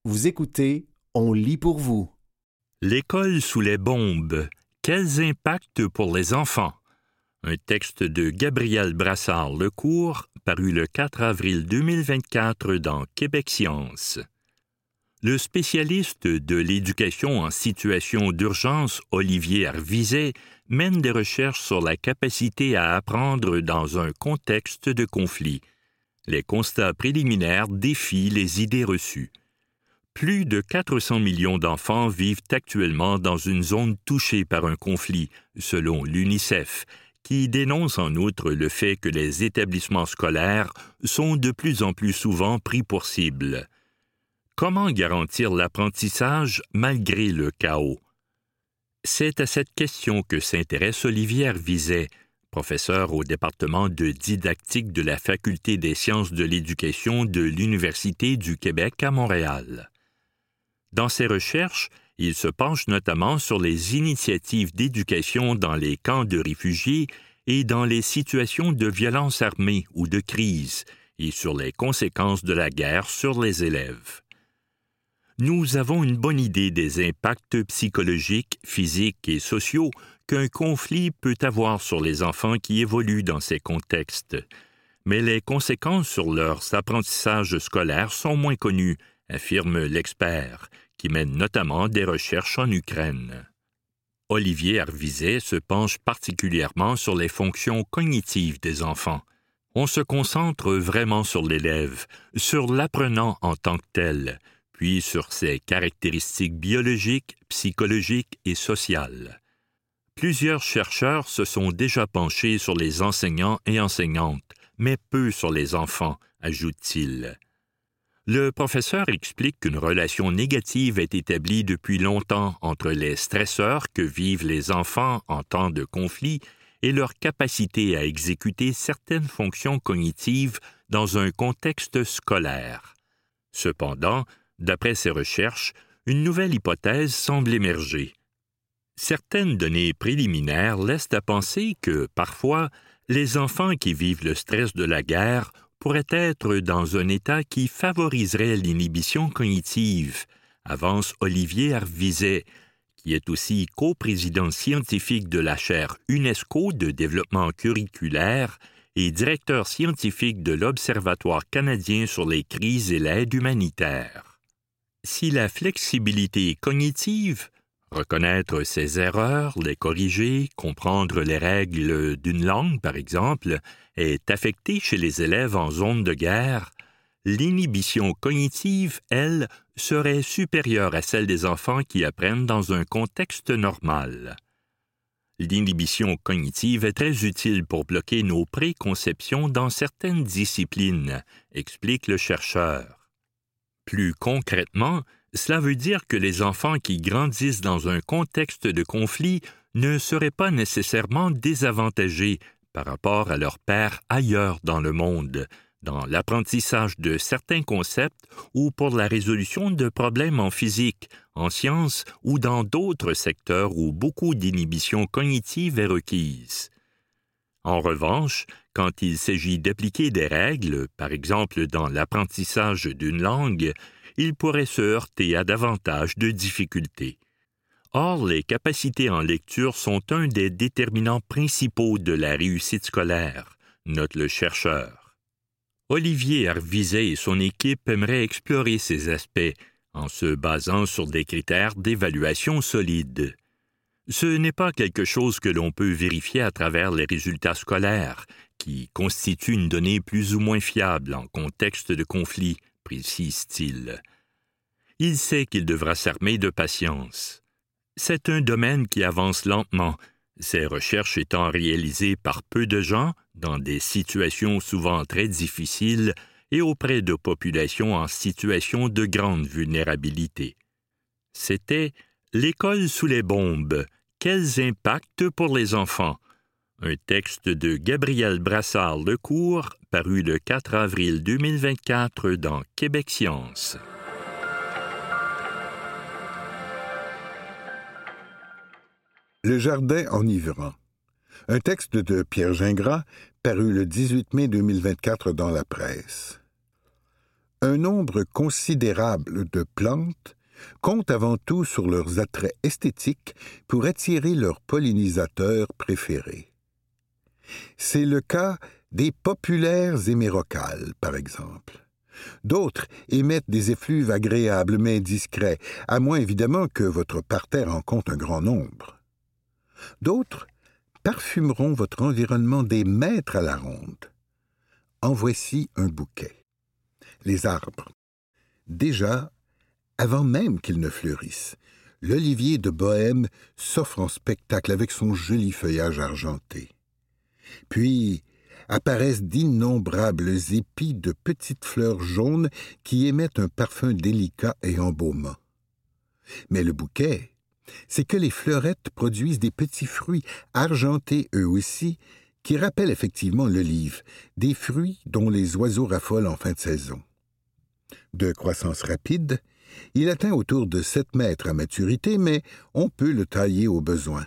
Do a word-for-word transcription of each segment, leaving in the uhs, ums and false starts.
Vous écoutez, on lit pour vous. L'école sous les bombes. Quels impacts pour les enfants? Un texte de Gabriel Brassard-Lecourt, paru le quatre avril deux mille vingt-quatre dans Québec Science. Le spécialiste de l'éducation en situation d'urgence, Olivier Arvizet, mène des recherches sur la capacité à apprendre dans un contexte de conflit. Les constats préliminaires défient les idées reçues. Plus de quatre cents millions d'enfants vivent actuellement dans une zone touchée par un conflit, selon l'UNICEF, qui dénonce en outre le fait que les établissements scolaires sont de plus en plus souvent pris pour cible. Comment garantir l'apprentissage malgré le chaos? C'est à cette question que s'intéresse Olivier Arvizet, professeur au département de didactique de la Faculté des sciences de l'éducation de l'Université du Québec à Montréal. Dans ses recherches, il se penche notamment sur les initiatives d'éducation dans les camps de réfugiés et dans les situations de violence armée ou de crise, et sur les conséquences de la guerre sur les élèves. Nous avons une bonne idée des impacts psychologiques, physiques et sociaux qu'un conflit peut avoir sur les enfants qui évoluent dans ces contextes. Mais les conséquences sur leurs apprentissages scolaires sont moins connues, affirme l'expert, qui mène notamment des recherches en Ukraine. Olivier Arvizet se penche particulièrement sur les fonctions cognitives des enfants. On se concentre vraiment sur l'élève, sur l'apprenant en tant que tel, puis sur ses caractéristiques biologiques, psychologiques et sociales. Plusieurs chercheurs se sont déjà penchés sur les enseignants et enseignantes, mais peu sur les enfants, ajoute-t-il. Le professeur explique qu'une relation négative est établie depuis longtemps entre les stresseurs que vivent les enfants en temps de conflit et leur capacité à exécuter certaines fonctions cognitives dans un contexte scolaire. Cependant, d'après ses recherches, une nouvelle hypothèse semble émerger. Certaines données préliminaires laissent à penser que, parfois, les enfants qui vivent le stress de la guerre pourrait être dans un état qui favoriserait l'inhibition cognitive, avance Olivier Arvizet, qui est aussi coprésident scientifique de la chaire UNESCO de développement curriculaire et directeur scientifique de l'Observatoire canadien sur les crises et l'aide humanitaire. Si la flexibilité cognitive, reconnaître ses erreurs, les corriger, comprendre les règles d'une langue, par exemple, est affectée chez les élèves en zone de guerre, l'inhibition cognitive, elle, serait supérieure à celle des enfants qui apprennent dans un contexte normal. L'inhibition cognitive est très utile pour bloquer nos préconceptions dans certaines disciplines, explique le chercheur. Plus concrètement, cela veut dire que les enfants qui grandissent dans un contexte de conflit ne seraient pas nécessairement désavantagés par rapport à leurs pairs ailleurs dans le monde, dans l'apprentissage de certains concepts ou pour la résolution de problèmes en physique, en sciences ou dans d'autres secteurs où beaucoup d'inhibition cognitive est requise. En revanche, quand il s'agit d'appliquer des règles, par exemple dans l'apprentissage d'une langue, il pourrait se heurter à davantage de difficultés. Or, les capacités en lecture sont un des déterminants principaux de la réussite scolaire, note le chercheur. Olivier Arvizet et son équipe aimeraient explorer ces aspects en se basant sur des critères d'évaluation solides. Ce n'est pas quelque chose que l'on peut vérifier à travers les résultats scolaires, qui constituent une donnée plus ou moins fiable en contexte de conflit, précise-t-il. Il sait qu'il devra s'armer de patience. C'est un domaine qui avance lentement, ces recherches étant réalisées par peu de gens, dans des situations souvent très difficiles et auprès de populations en situation de grande vulnérabilité. C'était « L'école sous les bombes. Quels impacts pour les enfants ?» Un texte de Gabriel Brassard-Lecourt, paru le quatre avril deux mille vingt-quatre dans Québec Science. Le jardin enivrant. Un texte de Pierre Gingras, paru le dix-huit mai deux mille vingt-quatre dans la presse. Un nombre considérable de plantes comptent avant tout sur leurs attraits esthétiques pour attirer leurs pollinisateurs préférés. C'est le cas des populaires hémérocales, par exemple. D'autres émettent des effluves agréables mais discrets, à moins évidemment que votre parterre en compte un grand nombre. D'autres parfumeront votre environnement des mètres à la ronde. En voici un bouquet. Les arbres. Déjà, avant même qu'ils ne fleurissent, l'olivier de Bohême s'offre en spectacle avec son joli feuillage argenté. Puis apparaissent d'innombrables épis de petites fleurs jaunes qui émettent un parfum délicat et embaumant. Mais le bouquet, c'est que les fleurettes produisent des petits fruits argentés eux aussi, qui rappellent effectivement l'olive, des fruits dont les oiseaux raffolent en fin de saison. De croissance rapide, il atteint autour de sept mètres à maturité, mais on peut le tailler au besoin.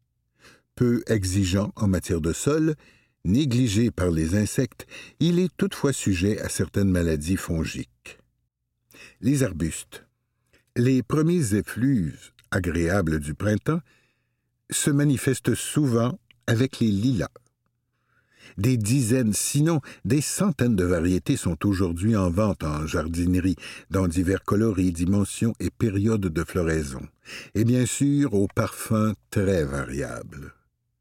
Peu exigeant en matière de sol, négligé par les insectes, il est toutefois sujet à certaines maladies fongiques. Les arbustes. Les premiers effluves agréables du printemps se manifestent souvent avec les lilas. Des dizaines, sinon des centaines de variétés sont aujourd'hui en vente en jardinerie, dans divers coloris, dimensions et périodes de floraison, et bien sûr aux parfums très variables.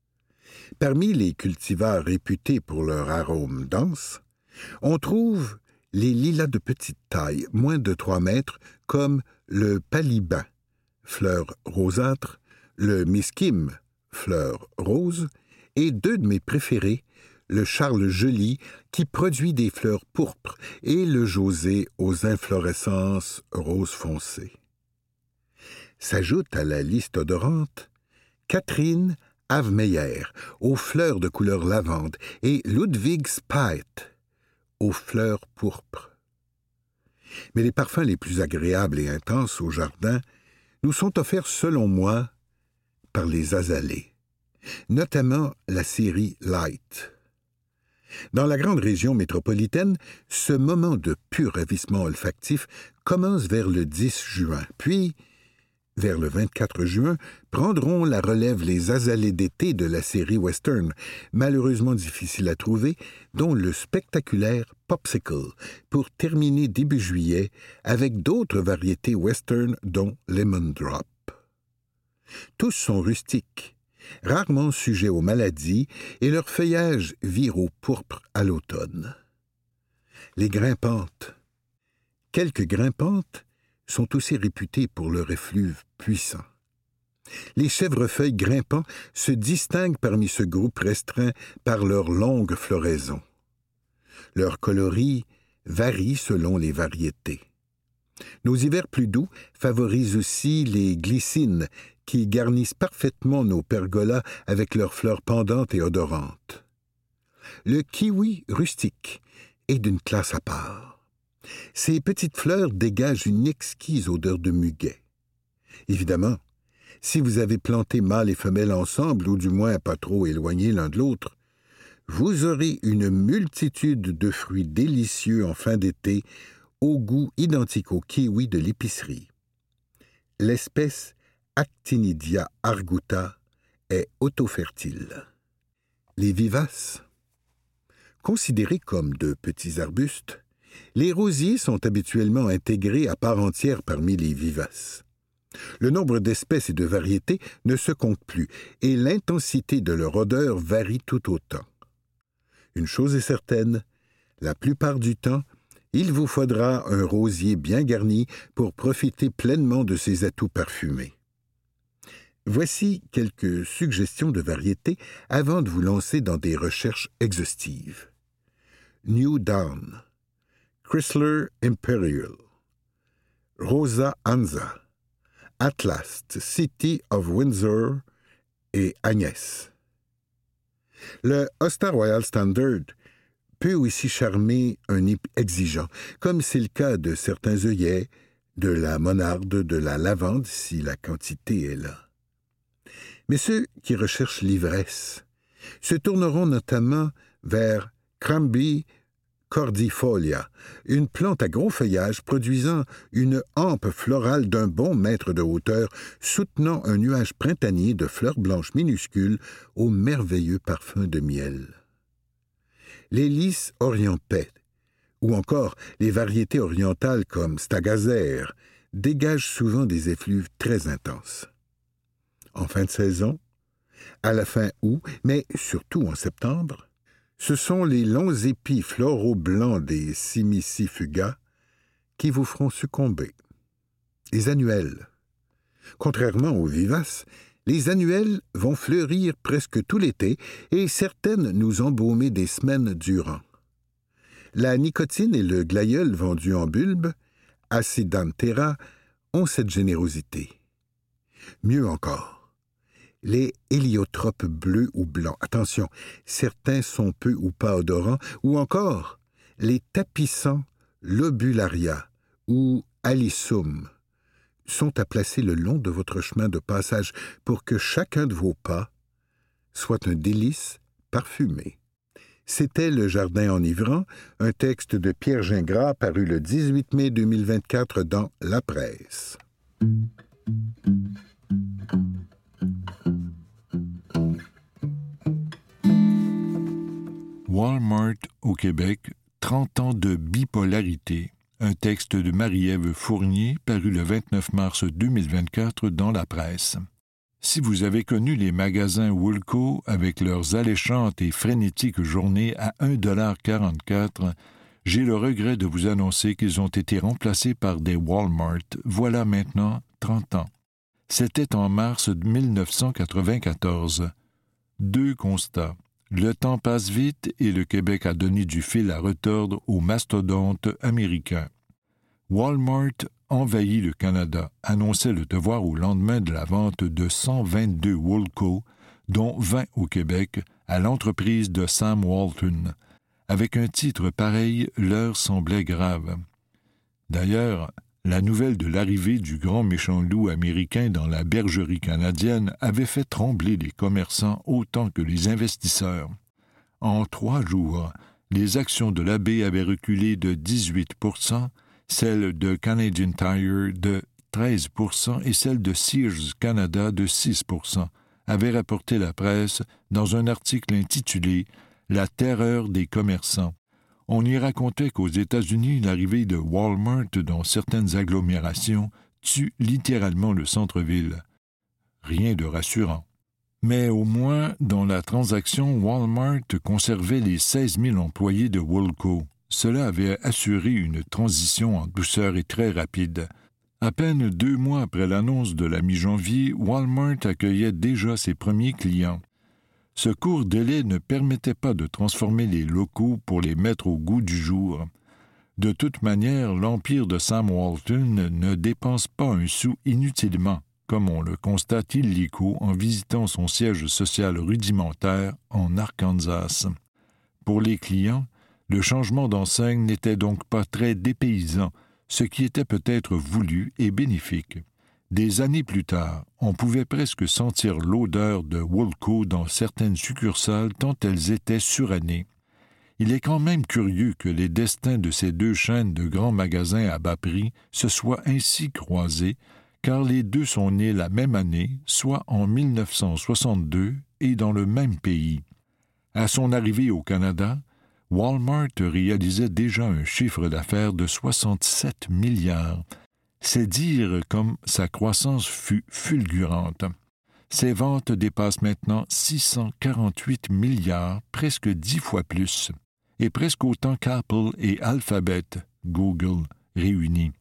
Parmi les cultivars réputés pour leur arôme dense, on trouve les lilas de petite taille, moins de trois mètres, comme le paliban, fleur rosâtre, le miskim, fleur rose, et deux de mes préférés, le Charles Joli, qui produit des fleurs pourpres, et le José aux inflorescences rose foncé. S'ajoute à la liste odorante Catherine Havemeyer, aux fleurs de couleur lavande, et Ludwig Speit, aux fleurs pourpres. Mais les parfums les plus agréables et intenses au jardin nous sont offerts, selon moi, par les azalées, notamment la série Light. Dans la grande région métropolitaine, ce moment de pur ravissement olfactif commence vers le dix juin, puis, vers le vingt-quatre juin, prendront la relève les azalées d'été de la série western, malheureusement difficiles à trouver, dont le spectaculaire Popsicle, pour terminer début juillet avec d'autres variétés western, dont Lemon Drop. Tous sont rustiques, rarement sujets aux maladies, et leur feuillage vire au pourpre à l'automne. Les grimpantes. Quelques grimpantes sont aussi réputées pour leur effluve puissant. Les chèvrefeuilles grimpants se distinguent parmi ce groupe restreint par leur longue floraison. Leur coloris varie selon les variétés. Nos hivers plus doux favorisent aussi les glycines, qui garnissent parfaitement nos pergolas avec leurs fleurs pendantes et odorantes. Le kiwi rustique est d'une classe à part. Ces petites fleurs dégagent une exquise odeur de muguet. Évidemment, si vous avez planté mâles et femelles ensemble, ou du moins pas trop éloignés l'un de l'autre, vous aurez une multitude de fruits délicieux en fin d'été, au goût identique au kiwi de l'épicerie. L'espèce Actinidia arguta est autofertile. Les vivaces. Considérés comme de petits arbustes, les rosiers sont habituellement intégrés à part entière parmi les vivaces. Le nombre d'espèces et de variétés ne se compte plus, et l'intensité de leur odeur varie tout autant. Une chose est certaine, la plupart du temps, il vous faudra un rosier bien garni pour profiter pleinement de ses atouts parfumés. Voici quelques suggestions de variétés avant de vous lancer dans des recherches exhaustives. New Dawn, Chrysler Imperial, Rosa Anza, Atlas, City of Windsor et Agnès. Le Hosta Royal Standard peut aussi charmer un hip exigeant, comme c'est le cas de certains œillets, de la monarde, de la lavande, si la quantité est là. Mais ceux qui recherchent l'ivresse se tourneront notamment vers Cranby cordifolia, une plante à gros feuillage produisant une hampe florale d'un bon mètre de hauteur, soutenant un nuage printanier de fleurs blanches minuscules au merveilleux parfum de miel. Les lys orientais, ou encore les variétés orientales comme stagazer, dégagent souvent des effluves très intenses. En fin de saison, à la fin août, mais surtout en septembre, ce sont les longs épis floraux blancs des Simicifuga qui vous feront succomber. Les annuelles. Contrairement aux vivaces, les annuelles vont fleurir presque tout l'été et certaines nous embaumer des semaines durant. La nicotine et le glaïeul vendus en bulbe, Acidanthera, ont cette générosité. Mieux encore, les héliotropes bleus ou blancs, attention, certains sont peu ou pas odorants, ou encore les tapissants lobularia ou alyssum sont à placer le long de votre chemin de passage pour que chacun de vos pas soit un délice parfumé. C'était Le Jardin enivrant, un texte de Pierre Gingras paru le dix-huit mai deux mille vingt-quatre dans La Presse. Walmart au Québec, trente ans de bipolarité, un texte de Marie-Ève Fournier paru le vingt-neuf mars deux mille vingt-quatre dans La Presse. Si vous avez connu les magasins Woolco avec leurs alléchantes et frénétiques journées à un dollar quarante-quatre, j'ai le regret de vous annoncer qu'ils ont été remplacés par des Walmart, voilà maintenant trente ans. C'était en mars mille neuf cent quatre-vingt-quatorze. Deux constats. Le temps passe vite et le Québec a donné du fil à retordre aux mastodontes américains. Walmart envahit le Canada, annonçait Le Devoir au lendemain de la vente de cent vingt-deux Woolco, dont vingt au Québec, à l'entreprise de Sam Walton. Avec un titre pareil, l'heure semblait grave. D'ailleurs, la nouvelle de l'arrivée du grand méchant loup américain dans la bergerie canadienne avait fait trembler les commerçants autant que les investisseurs. En trois jours, les actions de l'A B avaient reculé de dix-huit pour cent, celles de Canadian Tire de treize pour cent et celles de Sears Canada de six pour cent, avait rapporté la presse dans un article intitulé « La terreur des commerçants ». On y racontait qu'aux États-Unis, l'arrivée de Walmart dans certaines agglomérations tue littéralement le centre-ville. Rien de rassurant. Mais au moins, dans la transaction, Walmart conservait les seize mille employés de Woolco. Cela avait assuré une transition en douceur et très rapide. À peine deux mois après l'annonce de la mi-janvier, Walmart accueillait déjà ses premiers clients. Ce court délai ne permettait pas de transformer les locaux pour les mettre au goût du jour. De toute manière, l'empire de Sam Walton ne dépense pas un sou inutilement, comme on le constate illico en visitant son siège social rudimentaire en Arkansas. Pour les clients, le changement d'enseigne n'était donc pas très dépaysant, ce qui était peut-être voulu et bénéfique. Des années plus tard, on pouvait presque sentir l'odeur de Woolco dans certaines succursales tant elles étaient surannées. Il est quand même curieux que les destins de ces deux chaînes de grands magasins à bas prix se soient ainsi croisés, car les deux sont nés la même année, soit en mille neuf cent soixante-deux, et dans le même pays. À son arrivée au Canada, Walmart réalisait déjà un chiffre d'affaires de soixante-sept milliards. C'est dire comme sa croissance fut fulgurante. Ses ventes dépassent maintenant six cent quarante-huit milliards, presque dix fois plus, et presque autant qu'Apple et Alphabet, Google, réunis.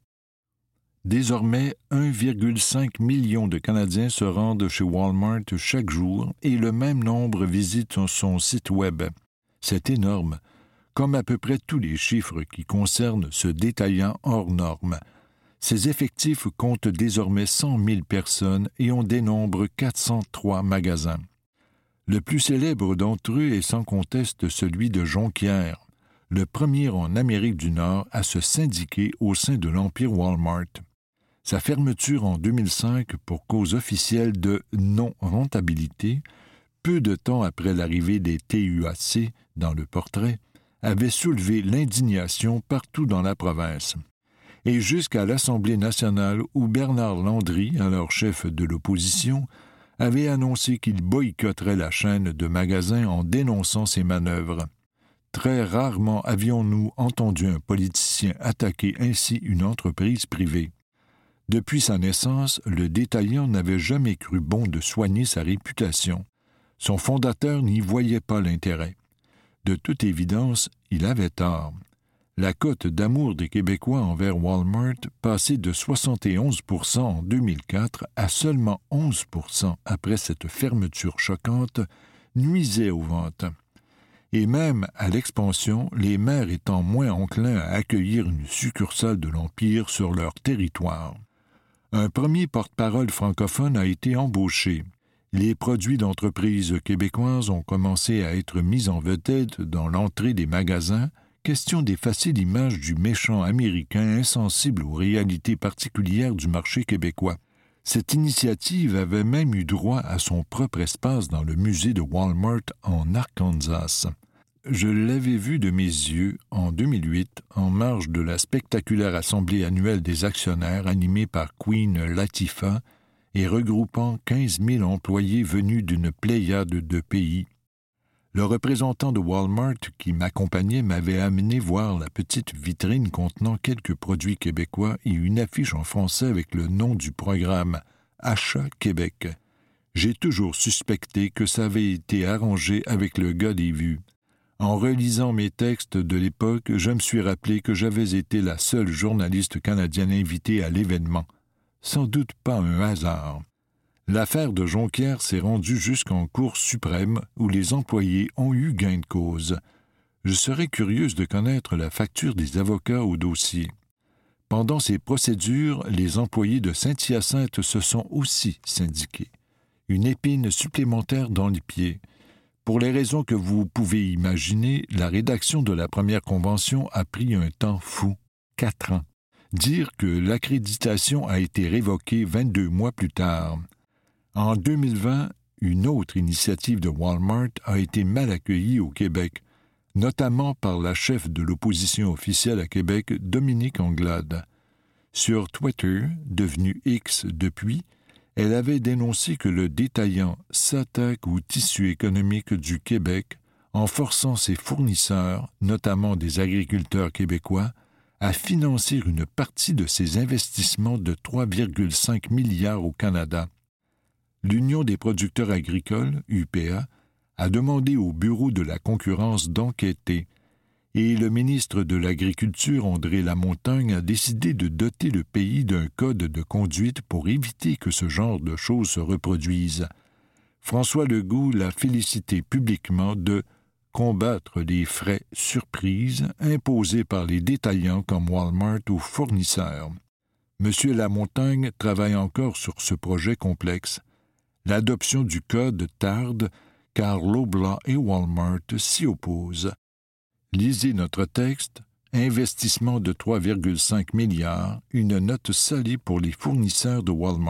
Désormais, un virgule cinq million de Canadiens se rendent chez Walmart chaque jour et le même nombre visitent son site Web. C'est énorme, comme à peu près tous les chiffres qui concernent ce détaillant hors norme. Ses effectifs comptent désormais cent mille personnes et on dénombre quatre cent trois magasins. Le plus célèbre d'entre eux est sans conteste celui de Jonquière, le premier en Amérique du Nord à se syndiquer au sein de l'empire Walmart. Sa fermeture en deux mille cinq pour cause officielle de non-rentabilité, peu de temps après l'arrivée des T U A C dans le portrait, avait soulevé l'indignation partout dans la province, et jusqu'à l'Assemblée nationale où Bernard Landry, alors chef de l'opposition, avait annoncé qu'il boycotterait la chaîne de magasins en dénonçant ces manœuvres. Très rarement avions-nous entendu un politicien attaquer ainsi une entreprise privée. Depuis sa naissance, le détaillant n'avait jamais cru bon de soigner sa réputation. Son fondateur n'y voyait pas l'intérêt. De toute évidence, il avait tort. La cote d'amour des Québécois envers Walmart, passée de soixante et onze pour cent en deux mille quatre à seulement onze pour cent après cette fermeture choquante, nuisait aux ventes. Et même à l'expansion, les maires étant moins enclins à accueillir une succursale de l'Empire sur leur territoire. Un premier porte-parole francophone a été embauché. Les produits d'entreprises québécoises ont commencé à être mis en vedette dans l'entrée des magasins, question d'effacer l'image du méchant américain insensible aux réalités particulières du marché québécois. Cette initiative avait même eu droit à son propre espace dans le musée de Walmart en Arkansas. Je l'avais vu de mes yeux en deux mille huit, en marge de la spectaculaire assemblée annuelle des actionnaires animée par Queen Latifah et regroupant quinze mille employés venus d'une pléiade de pays. Le représentant de Walmart qui m'accompagnait m'avait amené voir la petite vitrine contenant quelques produits québécois et une affiche en français avec le nom du programme « Achat Québec ». J'ai toujours suspecté que ça avait été arrangé avec le gars des vues. En relisant mes textes de l'époque, je me suis rappelé que j'avais été la seule journaliste canadienne invitée à l'événement. Sans doute pas un hasard. L'affaire de Jonquière s'est rendue jusqu'en Cour suprême où les employés ont eu gain de cause. Je serais curieuse de connaître la facture des avocats au dossier. Pendant ces procédures, les employés de Saint-Hyacinthe se sont aussi syndiqués. Une épine supplémentaire dans les pieds. Pour les raisons que vous pouvez imaginer, la rédaction de la première convention a pris un temps fou, quatre ans. Dire que l'accréditation a été révoquée vingt-deux mois plus tard. En deux mille vingt, une autre initiative de Walmart a été mal accueillie au Québec, notamment par la chef de l'opposition officielle à Québec, Dominique Anglade. Sur Twitter, devenu X depuis, elle avait dénoncé que le détaillant s'attaque au tissu économique du Québec en forçant ses fournisseurs, notamment des agriculteurs québécois, à financer une partie de ses investissements de trois virgule cinq milliards au Canada. L'Union des producteurs agricoles, U P A, a demandé au Bureau de la concurrence d'enquêter, et le ministre de l'Agriculture, André Lamontagne, a décidé de doter le pays d'un code de conduite pour éviter que ce genre de choses se reproduisent. François Legault l'a félicité publiquement de combattre les frais surprises imposés par les détaillants comme Walmart aux fournisseurs. M. Lamontagne travaille encore sur ce projet complexe. L'adoption du code tarde car Loblaw et Walmart s'y opposent. Lisez notre texte « Investissement de trois virgule cinq milliards, une note salée pour les fournisseurs de Walmart ».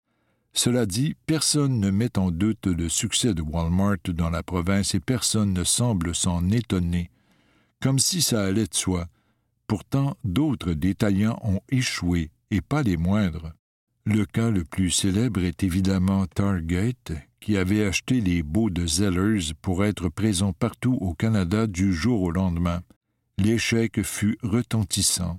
Cela dit, personne ne met en doute le succès de Walmart dans la province et personne ne semble s'en étonner, comme si ça allait de soi. Pourtant, d'autres détaillants ont échoué, et pas les moindres. Le cas le plus célèbre est évidemment Target, qui avait acheté les baux de Zellers pour être présent partout au Canada du jour au lendemain. L'échec fut retentissant.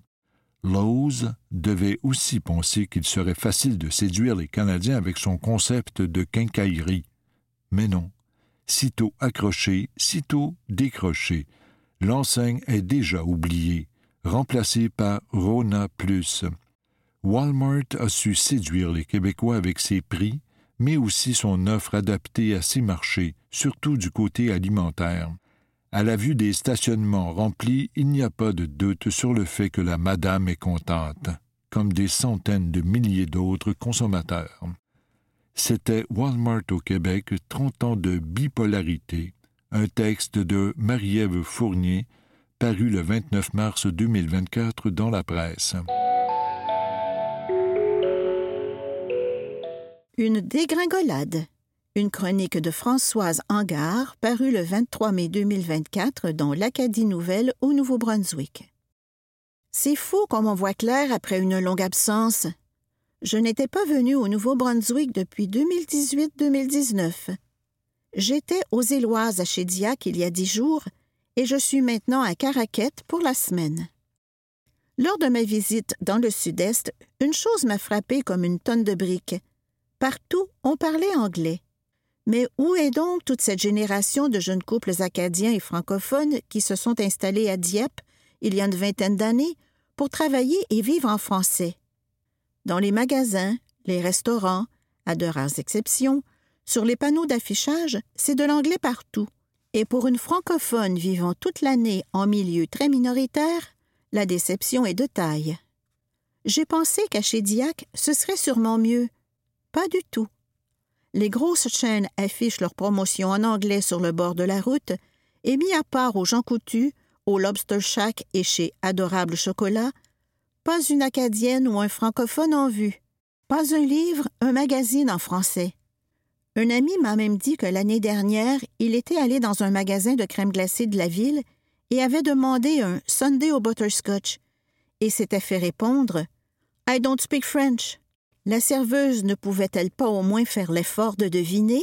Lowe's devait aussi penser qu'il serait facile de séduire les Canadiens avec son concept de quincaillerie. Mais non. Sitôt accroché, sitôt décroché. L'enseigne est déjà oubliée, remplacée par Rona Plus. Walmart a su séduire les Québécois avec ses prix, mais aussi son offre adaptée à ses marchés, surtout du côté alimentaire. À la vue des stationnements remplis, il n'y a pas de doute sur le fait que la madame est contente, comme des centaines de milliers d'autres consommateurs. C'était Walmart au Québec, trente ans de bipolarité, un texte de Marie-Ève Fournier, paru le vingt-neuf mars deux mille vingt-quatre dans la presse. Une dégringolade. Une chronique de Françoise Angard, parue le vingt-trois mai deux mille vingt-quatre dans l'Acadie Nouvelle au Nouveau-Brunswick. C'est fou comme on voit clair après une longue absence. Je n'étais pas venue au Nouveau-Brunswick depuis deux mille dix-huit deux mille dix-neuf. J'étais aux Éloises à Shediac il y a dix jours et je suis maintenant à Caraquet pour la semaine. Lors de ma visite dans le sud-est, une chose m'a frappée comme une tonne de briques. Partout, on parlait anglais. Mais où est donc toute cette génération de jeunes couples acadiens et francophones qui se sont installés à Dieppe, il y a une vingtaine d'années, pour travailler et vivre en français? Dans les magasins, les restaurants, à de rares exceptions, sur les panneaux d'affichage, c'est de l'anglais partout. Et pour une francophone vivant toute l'année en milieu très minoritaire, la déception est de taille. J'ai pensé qu'à Shediac, ce serait sûrement mieux. Pas du tout. Les grosses chaînes affichent leurs promotions en anglais sur le bord de la route et mis à part au Jean Coutu, au Lobster Shack et chez Adorable Chocolat, pas une acadienne ou un francophone en vue. Pas un livre, un magazine en français. Un ami m'a même dit que l'année dernière, il était allé dans un magasin de crème glacée de la ville et avait demandé un sundae au butterscotch et s'était fait répondre « I don't speak French ». La serveuse ne pouvait-elle pas au moins faire l'effort de deviner?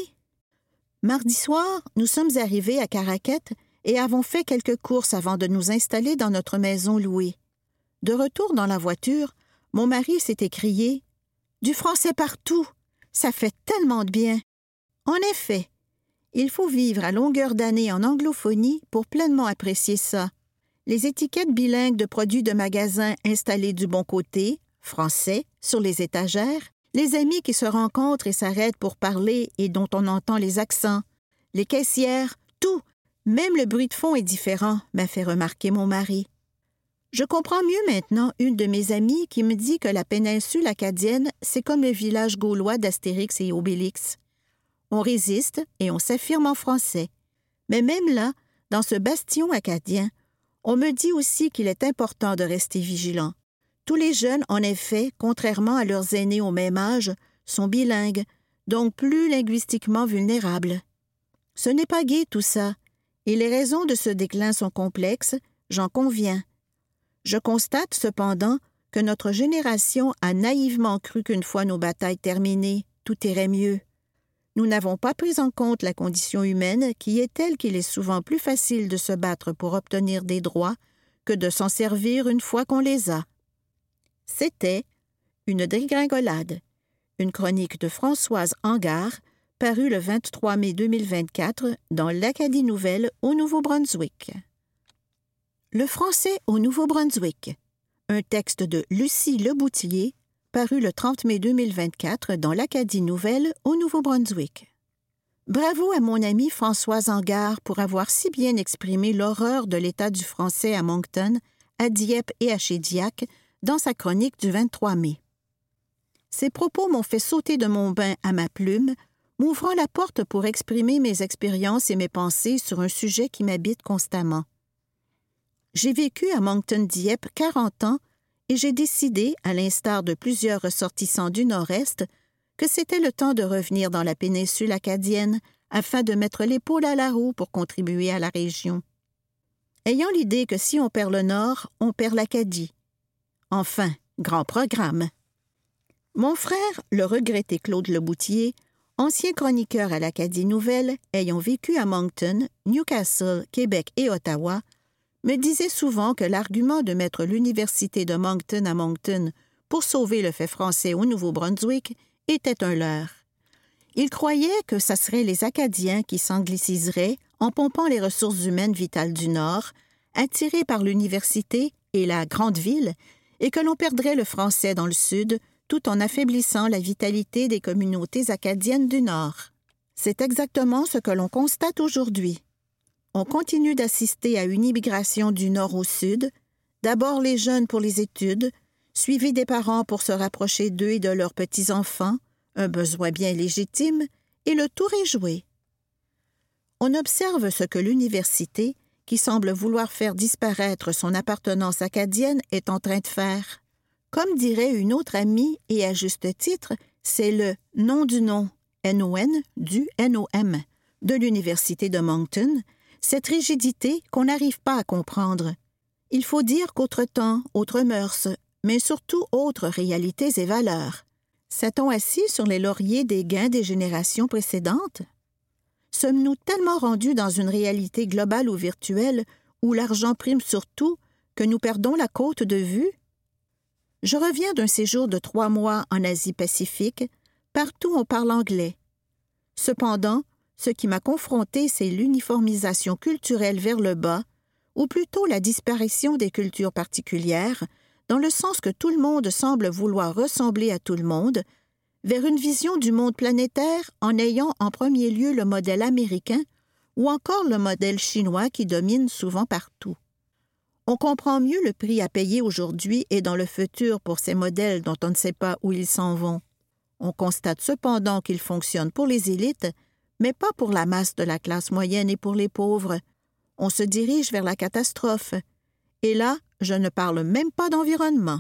Mardi soir, nous sommes arrivés à Caraquet et avons fait quelques courses avant de nous installer dans notre maison louée. De retour dans la voiture, mon mari s'est écrié « Du français partout! Ça fait tellement de bien! » En effet, il faut vivre à longueur d'année en anglophonie pour pleinement apprécier ça. Les étiquettes bilingues de produits de magasins installées du bon côté, français, sur les étagères, les amis qui se rencontrent et s'arrêtent pour parler et dont on entend les accents, les caissières, tout, même le bruit de fond est différent, m'a fait remarquer mon mari. Je comprends mieux maintenant une de mes amies qui me dit que la péninsule acadienne, c'est comme le village gaulois d'Astérix et Obélix. On résiste et on s'affirme en français. Mais même là, dans ce bastion acadien, on me dit aussi qu'il est important de rester vigilant. Tous les jeunes, en effet, contrairement à leurs aînés au même âge, sont bilingues, donc plus linguistiquement vulnérables. Ce n'est pas gai tout ça, et les raisons de ce déclin sont complexes, j'en conviens. Je constate cependant que notre génération a naïvement cru qu'une fois nos batailles terminées, tout irait mieux. Nous n'avons pas pris en compte la condition humaine qui est telle qu'il est souvent plus facile de se battre pour obtenir des droits que de s'en servir une fois qu'on les a. C'était Une dégringolade, une chronique de Françoise Angard, parue le vingt-trois mai deux mille vingt-quatre dans l'Acadie Nouvelle au Nouveau-Brunswick. Le français au Nouveau-Brunswick, un texte de Lucie Leboutier, paru le trente mai deux mille vingt-quatre dans l'Acadie Nouvelle au Nouveau-Brunswick. Bravo à mon amie Françoise Angard pour avoir si bien exprimé l'horreur de l'état du français à Moncton, à Dieppe et à Shediac dans sa chronique du vingt-trois mai. Ces propos m'ont fait sauter de mon bain à ma plume, m'ouvrant la porte pour exprimer mes expériences et mes pensées sur un sujet qui m'habite constamment. J'ai vécu à Moncton-Dieppe quarante ans et j'ai décidé, à l'instar de plusieurs ressortissants du Nord-Est, que c'était le temps de revenir dans la péninsule acadienne afin de mettre l'épaule à la roue pour contribuer à la région. Ayant l'idée que si on perd le Nord, on perd l'Acadie. Enfin, grand programme. Mon frère, le regretté Claude Leboutier, ancien chroniqueur à l'Acadie Nouvelle, ayant vécu à Moncton, Newcastle, Québec et Ottawa, me disait souvent que l'argument de mettre l'université de Moncton à Moncton pour sauver le fait français au Nouveau-Brunswick était un leurre. Il croyait que ça serait les Acadiens qui s'angliciseraient en pompant les ressources humaines vitales du Nord, attirés par l'université et la grande ville, et que l'on perdrait le français dans le Sud tout en affaiblissant la vitalité des communautés acadiennes du Nord. C'est exactement ce que l'on constate aujourd'hui. On continue d'assister à une immigration du Nord au Sud, d'abord les jeunes pour les études, suivis des parents pour se rapprocher d'eux et de leurs petits-enfants, un besoin bien légitime, et le tour est joué. On observe ce que l'université, qui semble vouloir faire disparaître son appartenance acadienne, est en train de faire. Comme dirait une autre amie, et à juste titre, c'est le nom du nom, N O N du N O M de l'Université de Moncton, cette rigidité qu'on n'arrive pas à comprendre. Il faut dire qu'autre temps, autres mœurs, mais surtout autres réalités et valeurs. S'est-on assis sur les lauriers des gains des générations précédentes? Sommes-nous tellement rendus dans une réalité globale ou virtuelle où l'argent prime sur tout que nous perdons la côte de vue? Je reviens d'un séjour de trois mois en Asie-Pacifique. Partout on parle anglais. Cependant, ce qui m'a confronté, c'est l'uniformisation culturelle vers le bas, ou plutôt la disparition des cultures particulières, dans le sens que tout le monde semble vouloir ressembler à tout le monde, vers une vision du monde planétaire en ayant en premier lieu le modèle américain ou encore le modèle chinois qui domine souvent partout. On comprend mieux le prix à payer aujourd'hui et dans le futur pour ces modèles dont on ne sait pas où ils s'en vont. On constate cependant qu'ils fonctionnent pour les élites, mais pas pour la masse de la classe moyenne et pour les pauvres. On se dirige vers la catastrophe. Et là, je ne parle même pas d'environnement.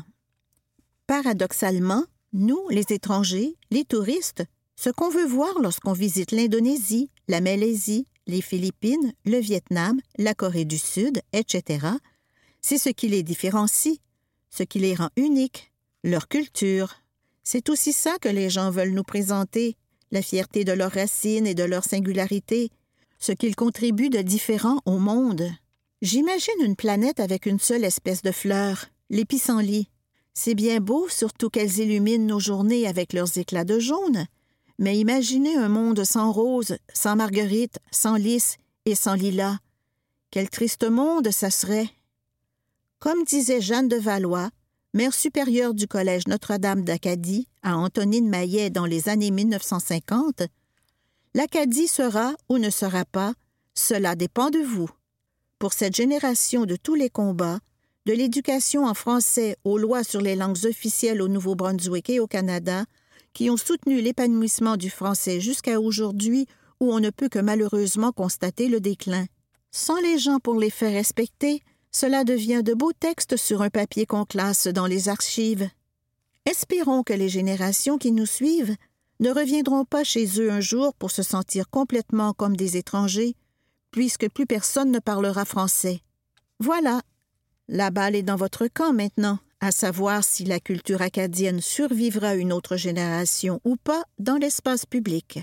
Paradoxalement, nous, les étrangers, les touristes, ce qu'on veut voir lorsqu'on visite l'Indonésie, la Malaisie, les Philippines, le Vietnam, la Corée du Sud, et cetera, c'est ce qui les différencie, ce qui les rend uniques, leur culture. C'est aussi ça que les gens veulent nous présenter, la fierté de leurs racines et de leur singularité, ce qu'ils contribuent de différent au monde. J'imagine une planète avec une seule espèce de fleur, les pissenlits. C'est bien beau, surtout qu'elles illuminent nos journées avec leurs éclats de jaune, mais imaginez un monde sans roses, sans marguerites, sans lys et sans lilas. Quel triste monde ça serait! Comme disait Jeanne de Valois, mère supérieure du Collège Notre-Dame d'Acadie à Antonine Maillet dans les années mille neuf cent cinquante, l'Acadie sera ou ne sera pas, cela dépend de vous. Pour cette génération de tous les combats, de l'éducation en français aux lois sur les langues officielles au Nouveau-Brunswick et au Canada, qui ont soutenu l'épanouissement du français jusqu'à aujourd'hui où on ne peut que malheureusement constater le déclin. Sans les gens pour les faire respecter, cela devient de beaux textes sur un papier qu'on classe dans les archives. Espérons que les générations qui nous suivent ne reviendront pas chez eux un jour pour se sentir complètement comme des étrangers, puisque plus personne ne parlera français. Voilà, la balle est dans votre camp maintenant, à savoir si la culture acadienne survivra à une autre génération ou pas dans l'espace public.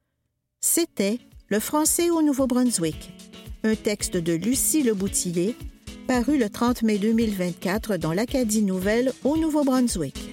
C'était Le français au Nouveau-Brunswick, un texte de Lucie Leboutillier, paru le trente mai deux mille vingt-quatre dans l'Acadie Nouvelle au Nouveau-Brunswick.